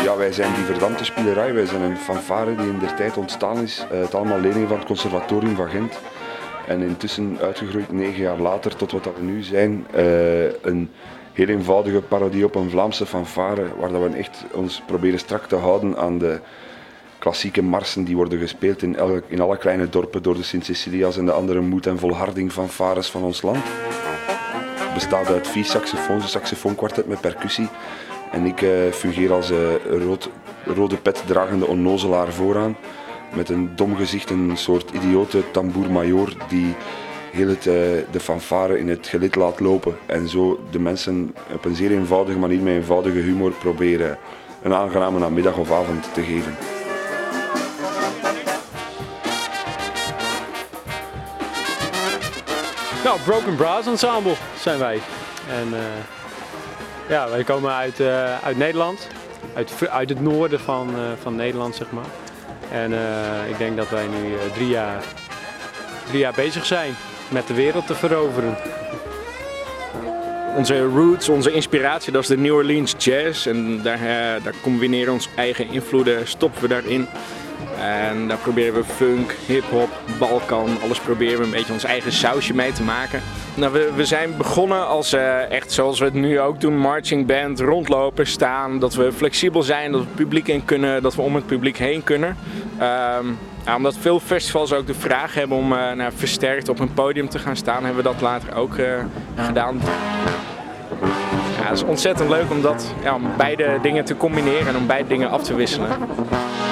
Ja, wij zijn die verdampte spielerij. Wij zijn een fanfare die in der tijd ontstaan is. Het allemaal leerlingen van het conservatorium van Gent. En intussen uitgegroeid 9 jaar later tot wat we nu zijn. Een heel eenvoudige parodie op een Vlaamse fanfare. Waar dat we echt ons proberen strak te houden aan de klassieke marsen die worden gespeeld in alle kleine dorpen door de Sint-Cecilia's en de andere moed- en volharding fanfares van ons land. Het bestaat uit 4 saxofoons, een saxofoonkwartet met percussie. En ik fungeer als rode pet dragende onnozelaar vooraan. Met een dom gezicht, een soort idiote tamboer-major die heel de fanfare in het gelid laat lopen. En zo de mensen op een zeer eenvoudige manier met eenvoudige humor proberen een aangename namiddag of avond te geven. Nou, Broken Brass Ensemble zijn wij. En ja, wij komen uit Nederland, uit het noorden van Nederland, zeg maar. En ik denk dat wij nu 3 jaar bezig zijn met de wereld te veroveren. Onze roots, onze inspiratie, dat is de New Orleans jazz. En daar combineren onze eigen invloeden, stoppen we daarin. En daar proberen we funk, hip-hop, Balkan, alles proberen we een beetje ons eigen sausje mee te maken. Nou, we zijn begonnen als echt zoals we het nu ook doen, marching band, rondlopen, staan. Dat we flexibel zijn, dat we het publiek in kunnen, dat we om het publiek heen kunnen. Omdat veel festivals ook de vraag hebben om versterkt op een podium te gaan staan, hebben we dat later ook gedaan. Ja, het is ontzettend leuk om beide dingen te combineren en om beide dingen af te wisselen.